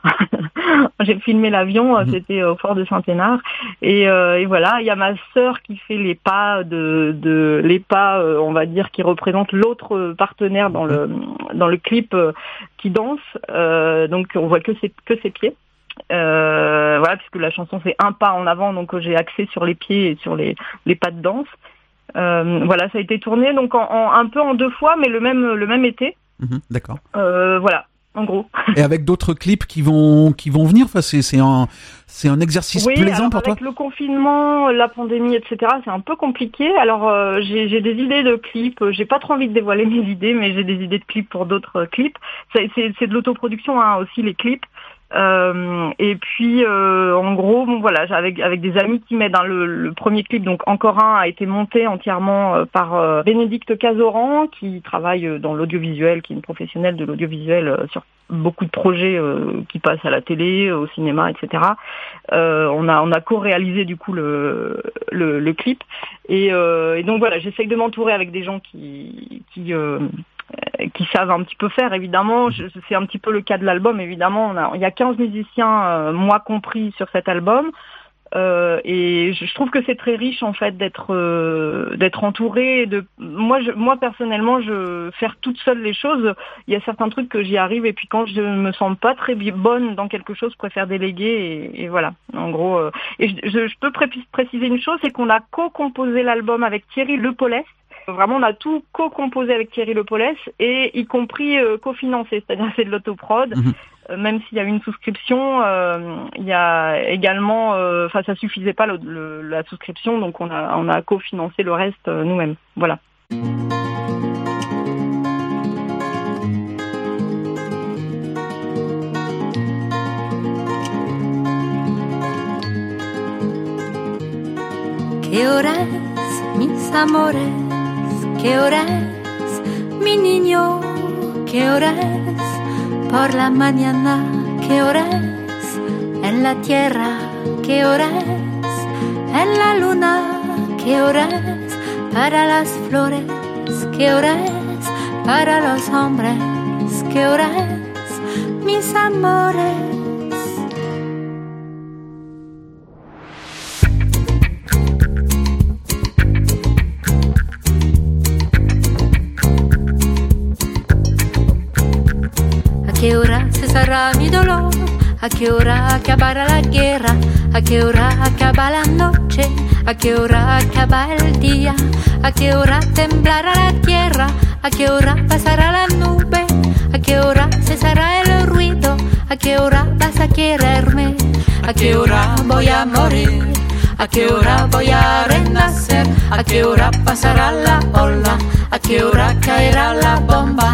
j'ai filmé l'avion, mmh. C'était au fort de Saint-Hénard, et, euh, et voilà, il y a ma sœur qui fait les pas de, de les pas, euh, on va dire, qui représente l'autre partenaire dans le dans le clip euh, qui danse, euh, donc on voit que ses que ses pieds. Euh, voilà, puisque la chanson c'est un pas en avant, donc j'ai axé sur les pieds et sur les les pas de danse. Euh, voilà, ça a été tourné donc en, en un peu en deux fois, mais le même le même été. Mmh, d'accord. Euh, voilà, en gros. Et avec d'autres clips qui vont qui vont venir. Enfin, c'est c'est un c'est un exercice oui, plaisant alors pour avec toi. Avec le confinement, la pandémie, et cetera, c'est un peu compliqué. Alors euh, j'ai j'ai des idées de clips. J'ai pas trop envie de dévoiler mes idées, mais j'ai des idées de clips pour d'autres euh, clips. C'est c'est, c'est de l'autoproduction, hein, aussi les clips. Euh, et puis euh, en gros, bon voilà, avec avec des amis qui m'aident. Hein, le, le premier clip, donc Encore un, a été monté entièrement euh, par euh, Bénédicte Cazoran, qui travaille dans l'audiovisuel, qui est une professionnelle de l'audiovisuel euh, sur beaucoup de projets euh, qui passent à la télé, au cinéma, et cetera. Euh, on a on a co-réalisé du coup le le, le clip, et, euh, et donc voilà, j'essaye de m'entourer avec des gens qui qui euh, qui savent un petit peu faire, évidemment. Je, c'est un petit peu le cas de l'album, évidemment. On a, il y a quinze musiciens, euh, moi compris, sur cet album. Euh, et je, je trouve que c'est très riche, en fait, d'être euh, d'être entouré. De, moi, je, moi, personnellement, je faire toute seule les choses. Il y a certains trucs que j'y arrive, et puis quand je me sens pas très bonne dans quelque chose, je préfère déléguer, et, et voilà. En gros, euh, et je, je, je peux pré- préciser une chose, c'est qu'on a co-composé l'album avec Thierry Lepolès. Vraiment, on a tout co-composé avec Thierry Lepolès, et y compris euh, cofinancé, c'est-à-dire c'est de l'autoprod. Mmh. Euh, même s'il y a une souscription, euh, il y a également, enfin, euh, ça suffisait pas le, le, la souscription, donc on a on a cofinancé le reste euh, nous-mêmes. Voilà. ¿Qué horas, mis amores? ¿Qué horas, mi niño? ¿Qué horas por la mañana? ¿Qué horas en la tierra? ¿Qué horas en la luna? ¿Qué horas para las flores? ¿Qué horas para los hombres? ¿Qué horas, mis amores? ¿A qué hora cesará mi dolor? ¿A qué hora acabará la guerra? ¿A qué hora acaba la noche? ¿A qué hora acaba el día? ¿A qué hora temblará la tierra? ¿A qué hora pasará la nube? ¿A ¿A qué hora cesará el ruido? ¿A qué hora vas a quererme? ¿A qué hora voy a morir? ¿A qué hora voy a renacer? ¿A qué hora pasará la ola? ¿A qué hora caerá la bomba?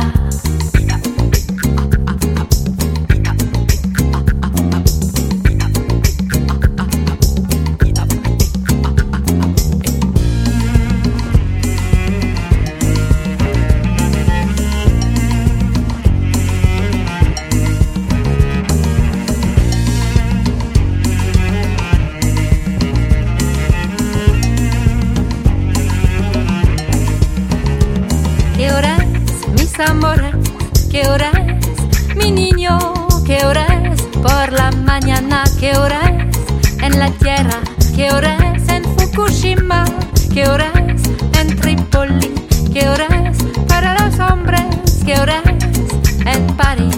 Amores, ¿qué hora es? Mi niño, ¿qué hora es? Por la mañana, ¿qué hora es? En la tierra, ¿qué hora es? En Fukushima, ¿qué hora es? En Trípoli, ¿qué hora es? Para los hombres, ¿qué hora es? En París.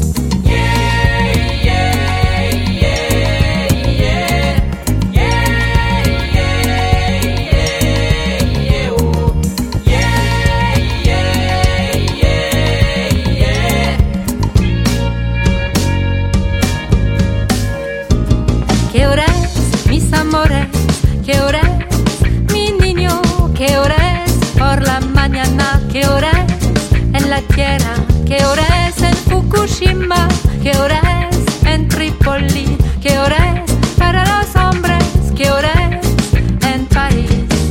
¿Qué hora es? Mi niño, ¿qué hora es? Por la mañana, ¿qué hora es? En la tierra, ¿qué hora es? En Fukushima, ¿qué hora es? En Trípoli, ¿qué hora es? Para los hombres, ¿qué hora es? En París.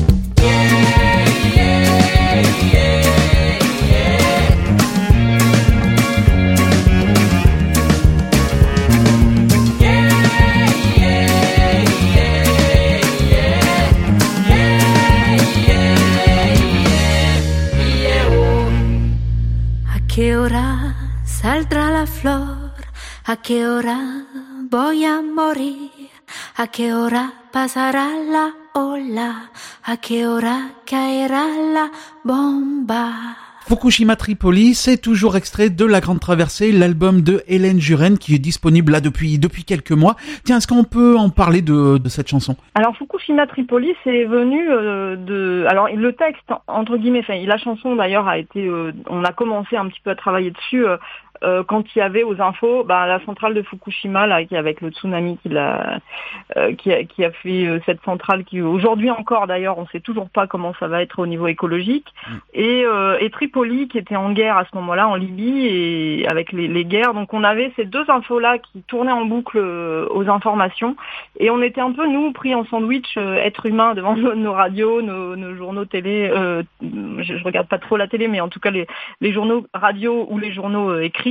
¿A qué hora saldrá la flor? ¿A qué hora voy a morir? ¿A qué hora pasará la ola? ¿A qué hora caerá la bomba? Fukushima Tripoli, c'est toujours extrait de La Grande Traversée, l'album de Hélène Juren qui est disponible là depuis depuis quelques mois. Tiens, est-ce qu'on peut en parler de, de cette chanson? Alors Fukushima Tripoli, c'est venu euh, de... Alors le texte, entre guillemets, enfin la chanson d'ailleurs a été... Euh, on a commencé un petit peu à travailler dessus euh, euh, quand il y avait aux infos bah, la centrale de Fukushima, là, qui avec le tsunami qui, l'a, euh, qui, a, qui a fait euh, cette centrale qui aujourd'hui encore d'ailleurs, on ne sait toujours pas comment ça va être au niveau écologique. Mmh. Et, euh, et Tripoli qui était en guerre à ce moment-là en Libye et avec les, les guerres. Donc on avait ces deux infos-là qui tournaient en boucle euh, aux informations et on était un peu nous pris en sandwich, euh, être humain devant nos, nos radios, nos, nos journaux télé. Euh, je, je regarde pas trop la télé, mais en tout cas les, les journaux radio ou les journaux euh, écrits.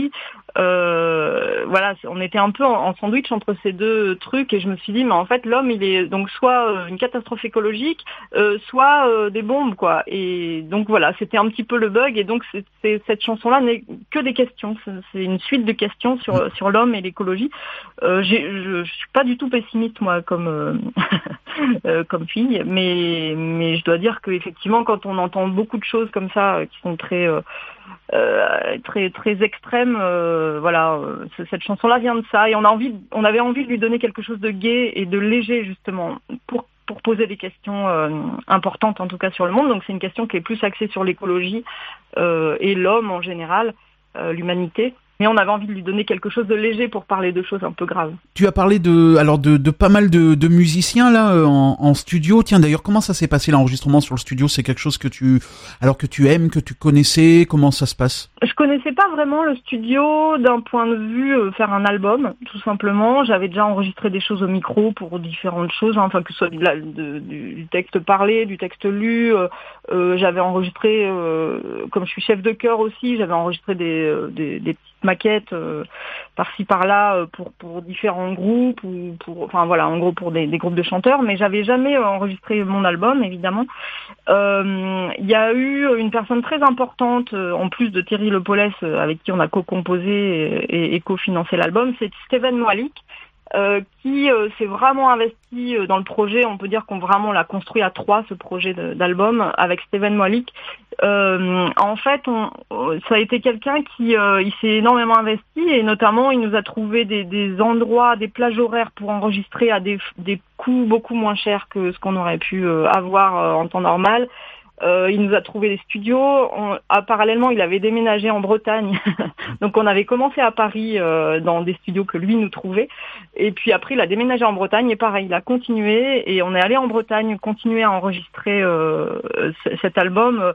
Euh, voilà, on était un peu en, en sandwich entre ces deux trucs et je me suis dit, mais en fait l'homme il est donc soit euh, une catastrophe écologique, euh, soit euh, des bombes quoi. Et donc voilà, c'était un petit peu le bug et donc c'est, c'est, cette chanson-là n'est que des questions. C'est, c'est une suite de questions sur sur l'homme et l'écologie. Euh, j'ai, je, je suis pas du tout pessimiste moi comme euh, euh, comme fille, mais mais je dois dire que effectivement quand on entend beaucoup de choses comme ça euh, qui sont très euh, Euh, très très extrême, euh, voilà. Euh, cette chanson-là vient de ça et on a envie, on avait envie de lui donner quelque chose de gai et de léger justement pour pour poser des questions euh, importantes en tout cas sur le monde. Donc c'est une question qui est plus axée sur l'écologie euh, et l'homme en général, euh, l'humanité. Mais on avait envie de lui donner quelque chose de léger pour parler de choses un peu graves. Tu as parlé de, alors de, de pas mal de, de musiciens là en, en studio. Tiens, d'ailleurs, comment ça s'est passé l'enregistrement sur le studio? C'est quelque chose que tu, alors que tu aimes, que tu connaissais. Comment ça se passe? Je connaissais pas vraiment le studio d'un point de vue euh, faire un album, tout simplement. J'avais déjà enregistré des choses au micro pour différentes choses, hein, enfin que ce soit de la, de, du texte parlé, du texte lu. Euh, euh, j'avais enregistré, euh, comme je suis chef de chœur aussi, j'avais enregistré des, euh, des, des petites maquettes euh, par-ci par-là euh, pour pour différents groupes ou pour enfin voilà en gros pour des, des groupes de chanteurs, mais j'avais jamais euh, enregistré mon album évidemment. Il euh, y a eu une personne très importante euh, en plus de Thierry Le Polès euh, avec qui on a co-composé et, et, et co-financé l'album, c'est Steven Moalik. Euh, qui euh, s'est vraiment investi euh, dans le projet. On peut dire qu'on vraiment l'a construit à trois, ce projet de, d'album, avec Steven Moalik. Euh, en fait, on, ça a été quelqu'un qui euh, il s'est énormément investi et notamment il nous a trouvé des, des endroits, des plages horaires pour enregistrer à des, des coûts beaucoup moins chers que ce qu'on aurait pu euh, avoir euh, en temps normal. Euh, il nous a trouvé des studios. On, ah, parallèlement, il avait déménagé en Bretagne. Donc, on avait commencé à Paris euh, dans des studios que lui nous trouvait. Et puis après, il a déménagé en Bretagne et pareil, il a continué. Et on est allé en Bretagne continuer à enregistrer euh, c- cet album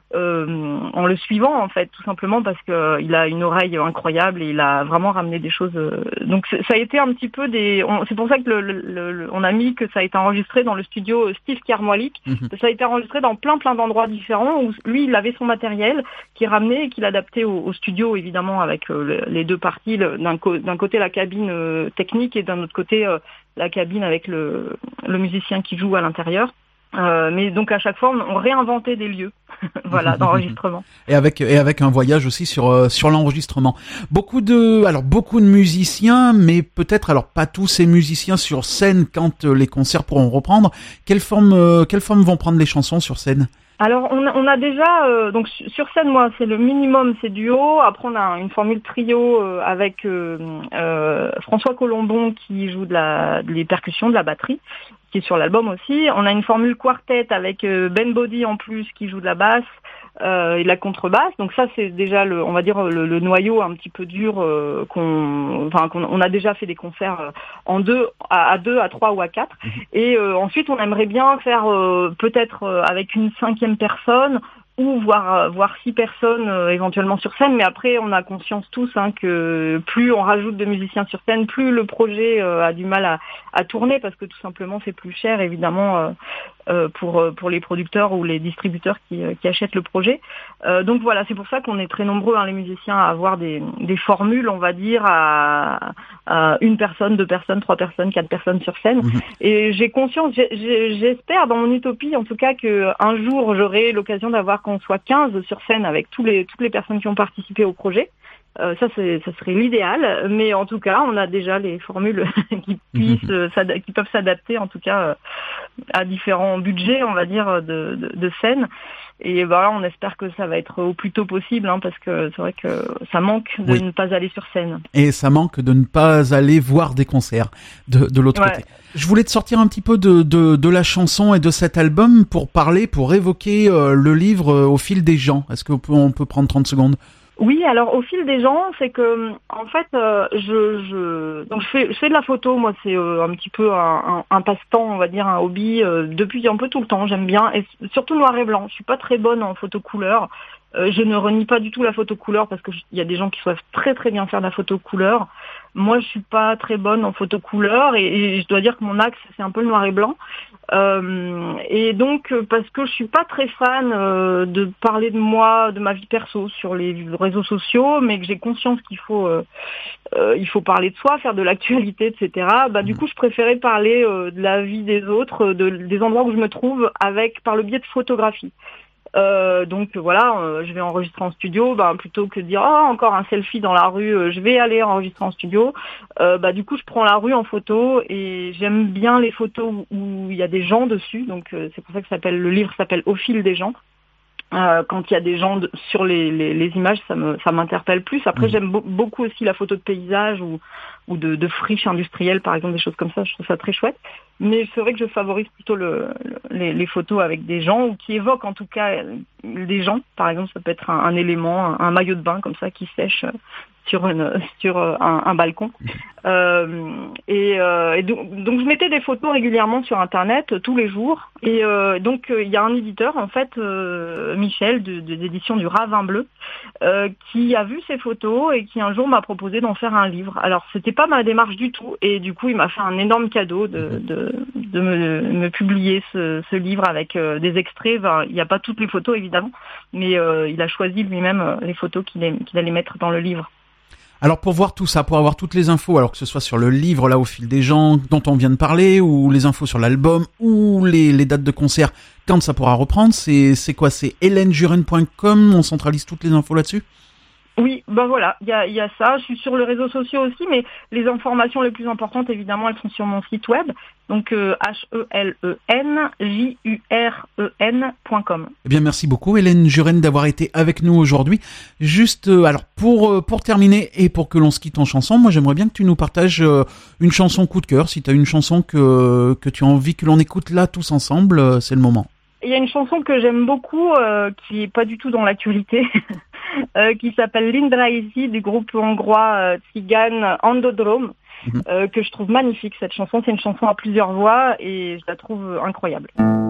euh, en le suivant, en fait, tout simplement parce que euh, il a une oreille incroyable et il a vraiment ramené des choses. Euh, donc, ça a été un petit peu des. On, c'est pour ça que le, le, le, on a mis que ça a été enregistré dans le studio Steve Kermoalik. Mm-hmm. Ça a été enregistré dans plein plein d'endroits différents où lui, il avait son matériel qu'il ramenait et qu'il adaptait au, au studio, évidemment, avec euh, les deux parties. Le, d'un, co- d'un côté, la cabine euh, technique et d'un autre côté, euh, la cabine avec le, le musicien qui joue à l'intérieur. Euh, mais donc à chaque fois on, on réinventait des lieux, voilà, d'enregistrement. Et avec et avec un voyage aussi sur euh, sur l'enregistrement. Beaucoup de alors beaucoup de musiciens, mais peut-être alors pas tous ces musiciens sur scène quand euh, les concerts pourront reprendre. Quelle forme euh, quelle forme vont prendre les chansons sur scène? Alors on a, on a déjà euh, donc sur scène, moi c'est le minimum, c'est duo. Après on a une formule trio euh, avec euh, euh, François Colombon qui joue de la des percussions, de la batterie, qui est sur l'album aussi. On a une formule quartet avec euh, Ben Body en plus qui joue de la basse euh, et de la contrebasse. Donc ça c'est déjà le, on va dire le, le noyau un petit peu dur euh, qu'on, enfin qu'on on a déjà fait des concerts euh, en deux, à, à deux, à trois ou à quatre. Et euh, ensuite on aimerait bien faire euh, peut-être euh, avec une cinquième personne ou voir voir six personnes euh, éventuellement sur scène, mais après on a conscience tous hein, que plus on rajoute de musiciens sur scène, plus le projet euh, a du mal à, à tourner parce que tout simplement c'est plus cher évidemment euh, euh, pour pour les producteurs ou les distributeurs qui, qui achètent le projet. Euh, donc voilà, c'est pour ça qu'on est très nombreux hein, les musiciens à avoir des des formules, on va dire à, à une personne, deux personnes, trois personnes, quatre personnes sur scène. Mmh. Et j'ai conscience, j'ai, j'ai, j'espère dans mon utopie en tout cas que un jour j'aurai l'occasion d'avoir qu'on soit quinze sur scène avec tous les, toutes les personnes qui ont participé au projet. Euh, ça, c'est, ça serait l'idéal, mais en tout cas, on a déjà les formules qui puissent, mmh. s'ad- qui peuvent s'adapter, en tout cas, euh, à différents budgets, on va dire, de, de, de scène. Et voilà, on espère que ça va être au plus tôt possible, hein, parce que c'est vrai que ça manque de oui. ne pas aller sur scène. Et ça manque de ne pas aller voir des concerts de, de l'autre ouais. côté. Je voulais te sortir un petit peu de, de, de la chanson et de cet album pour parler, pour évoquer euh, le livre euh, Au fil des gens. Est-ce qu'on peut, on peut prendre trente secondes? Oui, alors au fil des gens, c'est que en fait, euh, je, je donc je fais, je fais de la photo. Moi, c'est euh, un petit peu un, un, un passe-temps, on va dire, un hobby euh, depuis un peu tout le temps. J'aime bien, et surtout noir et blanc. Je suis pas très bonne en photo couleur. Euh, je ne renie pas du tout la photo couleur parce que il y a des gens qui savent très très bien faire de la photo couleur. Moi, je suis pas très bonne en photo couleur et, et je dois dire que mon axe c'est un peu le noir et blanc. Euh, et donc parce que je suis pas très fan euh, de parler de moi, de ma vie perso sur les réseaux sociaux, mais que j'ai conscience qu'il faut euh, euh, il faut parler de soi, faire de l'actualité, et cetera. Bah du coup, je préférais parler euh, de la vie des autres, de, des endroits où je me trouve, avec par le biais de photographie. Euh, donc voilà, euh, je vais enregistrer en studio, bah, plutôt que de dire oh, encore un selfie dans la rue, euh, je vais aller enregistrer en studio. Euh, bah du coup, je prends la rue en photo et j'aime bien les photos où il y a des gens dessus. Donc euh, c'est pour ça que ça s'appelle, le livre s'appelle Au fil des gens. Euh, quand il y a des gens de, sur les, les, les images, ça me ça m'interpelle plus. Après, mmh. j'aime bo- beaucoup aussi la photo de paysage ou ou de, de friches industrielles, par exemple, des choses comme ça. Je trouve ça très chouette. Mais c'est vrai que je favorise plutôt le, le, les, les photos avec des gens ou qui évoquent en tout cas des gens. Par exemple, ça peut être un, un élément, un, un maillot de bain comme ça qui sèche sur une sur un, un balcon. Euh, et, euh, et donc, donc je mettais des photos régulièrement sur internet euh, tous les jours. Et euh, donc il euh, y a un éditeur en fait, euh, Michel de, de l'édition du Ravin Bleu, euh, qui a vu ces photos et qui un jour m'a proposé d'en faire un livre. Alors c'était pas ma démarche du tout et du coup il m'a fait un énorme cadeau de de, de me, me publier ce, ce livre avec euh, des extraits. Enfin, il n'y a pas toutes les photos évidemment, mais euh, il a choisi lui-même euh, les photos qu'il, est, qu'il allait mettre dans le livre. Alors pour voir tout ça, pour avoir toutes les infos, alors que ce soit sur le livre là Au fil des gens dont on vient de parler, ou les infos sur l'album, ou les, les dates de concert quand ça pourra reprendre, c'est, c'est quoi? C'est hélène juren point com, on centralise toutes les infos là-dessus? Oui, ben voilà, il y a, y a ça. Je suis sur les réseaux sociaux aussi, mais les informations les plus importantes, évidemment, elles sont sur mon site web, donc euh, H E L E N J U R E N point com. Eh bien, merci beaucoup, Hélène Juren, d'avoir été avec nous aujourd'hui. Juste, euh, alors, pour euh, pour terminer et pour que l'on se quitte en chanson, moi, j'aimerais bien que tu nous partages euh, une chanson coup de cœur. Si tu as une chanson que que tu as envie que l'on écoute là tous ensemble, euh, c'est le moment. il y a une chanson que j'aime beaucoup, euh, qui est pas du tout dans l'actualité, euh, qui s'appelle Lindra ici, du groupe hongrois euh, Tzigane Andodrome, mmh. euh, que je trouve magnifique. Cette chanson, c'est une chanson à plusieurs voix et je la trouve incroyable.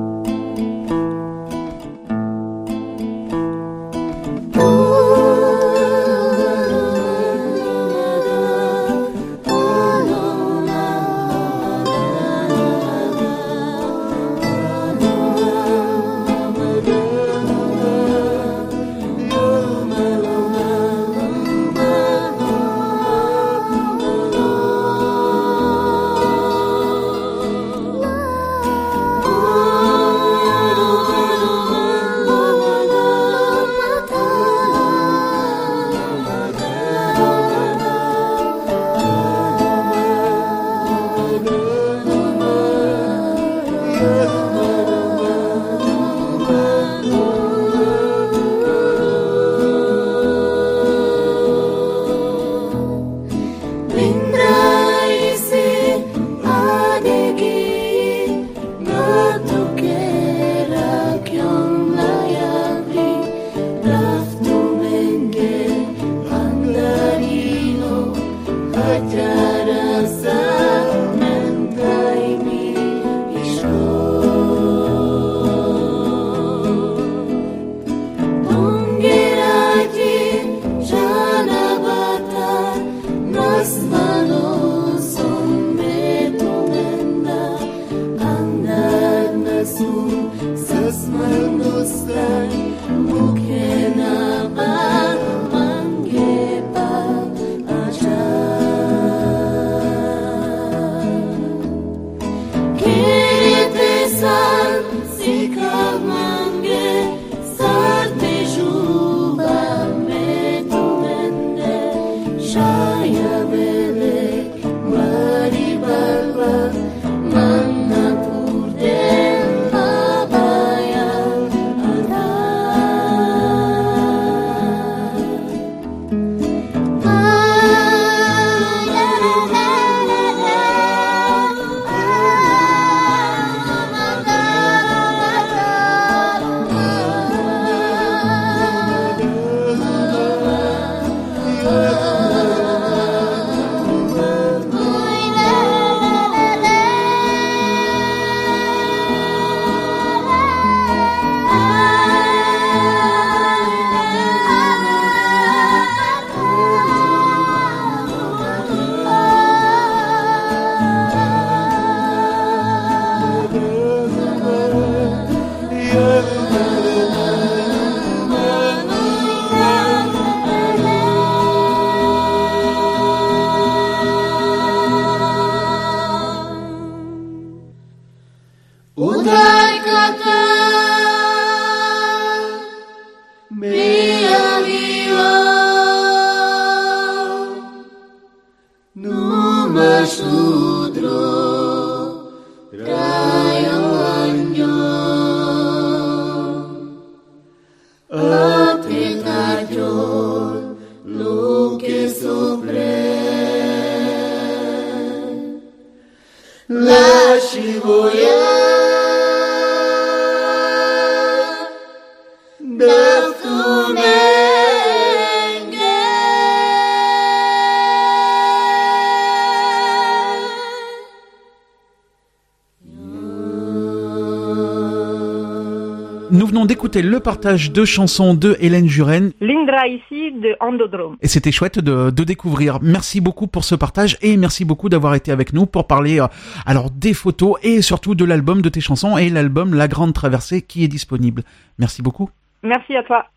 Nous venons d'écouter le partage de chansons de Hélène Juren. Lindra ici de Andodrome. Et c'était chouette de, de découvrir. Merci beaucoup pour ce partage et merci beaucoup d'avoir été avec nous pour parler euh, alors des photos et surtout de l'album de tes chansons et l'album La Grande Traversée qui est disponible. Merci beaucoup. Merci à toi.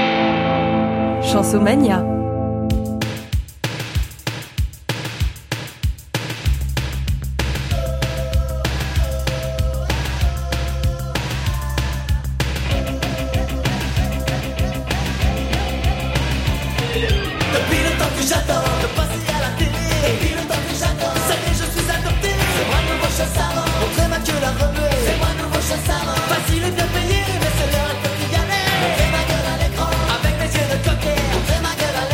Chansomania. Facile et bien payé, mais c'est l'heure, il faut y aller. Montrer ma gueule à l'écran, avec mes yeux de coquet. Montrer ma gueule à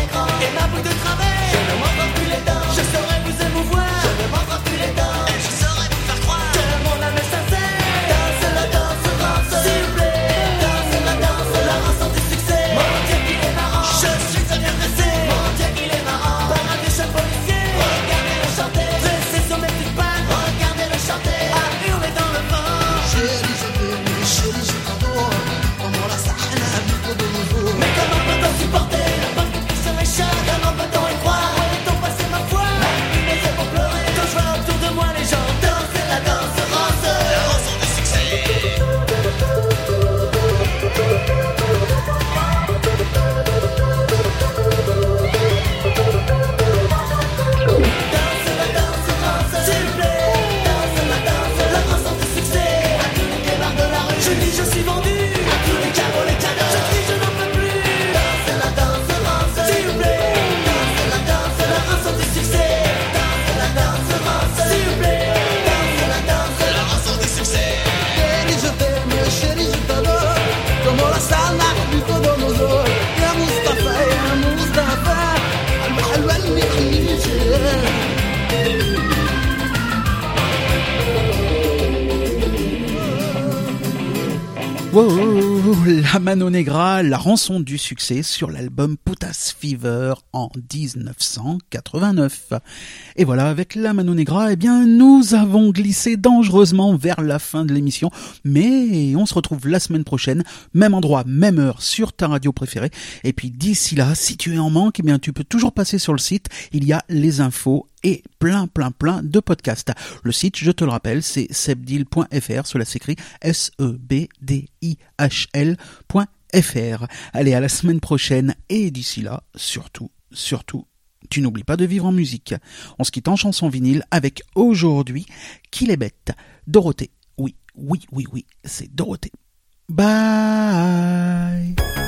Wow, la Mano Negra, la rançon du succès sur l'album Putas Fever en dix-neuf cent quatre-vingt-neuf. Et voilà, avec la Mano Negra, eh bien, nous avons glissé dangereusement vers la fin de l'émission, mais on se retrouve la semaine prochaine, même endroit, même heure, sur ta radio préférée. Et puis d'ici là, si tu es en manque, eh bien, tu peux toujours passer sur le site, il y a les infos et plein plein plein de podcasts. Le site, je te le rappelle, c'est sebdil point f r, cela s'écrit S E B D I H L point F R. Allez, à la semaine prochaine, et d'ici là, surtout, surtout, tu n'oublies pas de vivre en musique. On se quitte en chanson vinyle avec aujourd'hui, Qu'il est bête, Dorothée. Oui, oui, oui, oui, c'est Dorothée. Bye.